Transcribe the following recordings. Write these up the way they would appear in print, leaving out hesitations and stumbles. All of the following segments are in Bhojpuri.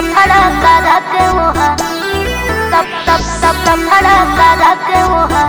लफड़ा करा के वहाँ लफड़ा करा के वहाँ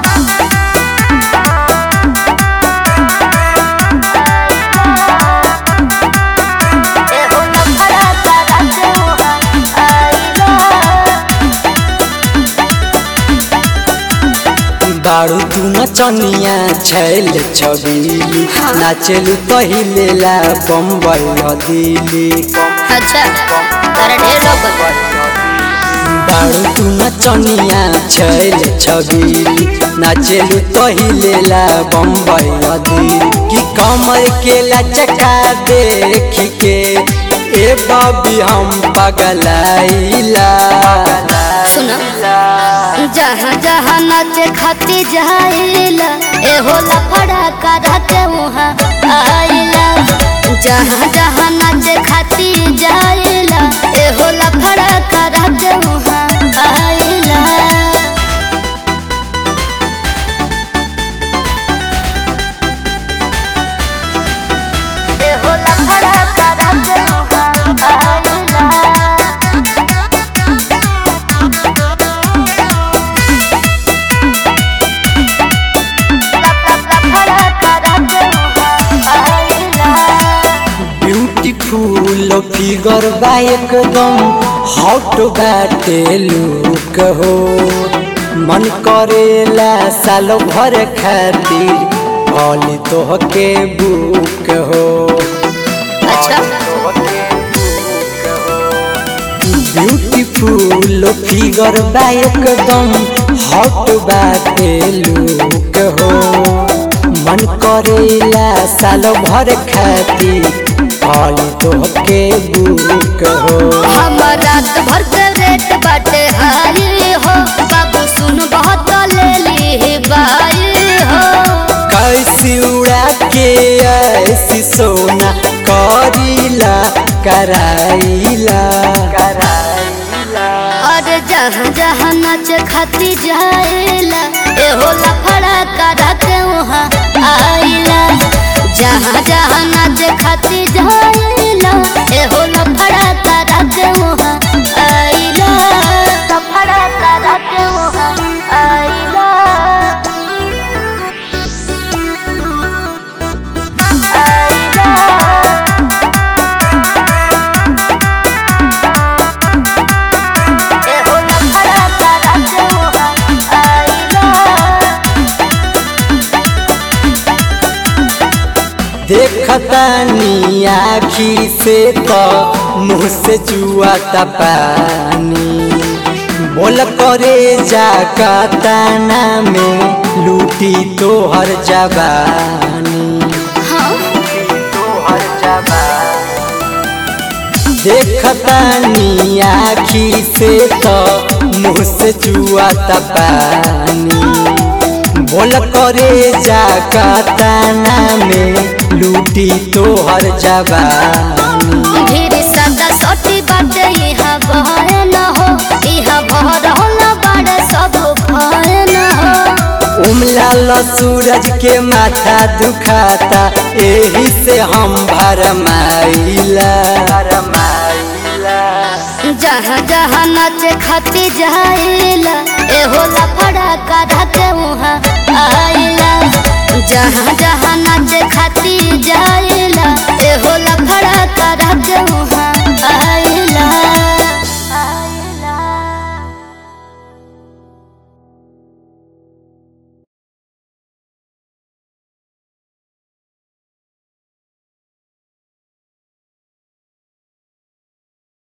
दारू तू नचनिया छैल छबीली नाचलू पहिले ला बम्बई दिल्ली। अच्छा तारा ढेर लोग दारू तू नचनिया छैल छबीली नाचलू पहिले ला बम्बई दिल्ली कि कमर के लचका देख के ए बाबी हम पगलाइला। सुना जहाँ जहाँ नाचे खाती जाइला ए होला फड़ा करा के वहाँ आइला। जहाँ जहाँ नाचे खाती जाइला ए होला फड़ा करा के वहाँ आइला। ए होला फड़ा करा के वहाँ आइला। ब्यूटीफुल फिगर बा एकदम हॉट बाटे लुक हो मन करेला सालो भर खातिर भली तोहके बुक हो। अच्छा ब्यूटीफुल फिगर बा एकदम हॉट बाटे लुक हो मन करेला सालो भर खातिर भली तोहके बुक हो। हम रात भर के रेट बाटे हाई हो बाबू सुन बहुत ले ली बाई हो। कैसी उड़ा के ऐसी सोना करीला कराइला। और जहाँ जहाँ नाच खाती जाइला ए होला फड़ा करा के वहाँ आइला। जहाँ जहाँ नाच खाती जाइला ए होला फड़ा करा के वहाँ आइला। फड़ा करा के वहाँ आइला। देखतानी आखी से तो मुँह से चुआता पानी बोल करे जा कताना में लूटी तोहर जवानी। देखतानी आखी से तो मुँह से चुआता पानी बोल करे जा कताना में लूटी तोहर जवानी। ढेर सदा सोटी बाटे यहाँ भय न हो यहाँ भरौला बड़ा सब भय न हो। उमलाल सूरज के माथा दुखाता एही से हम भरमाइला। जहाँ जहाँ नाचे खाती जाइला ए होला फड़ा करा के वहाँ आइला। जहाँ जहाँ नाचे खाती जाइला ए होला फड़ा करा के वहाँ आइला।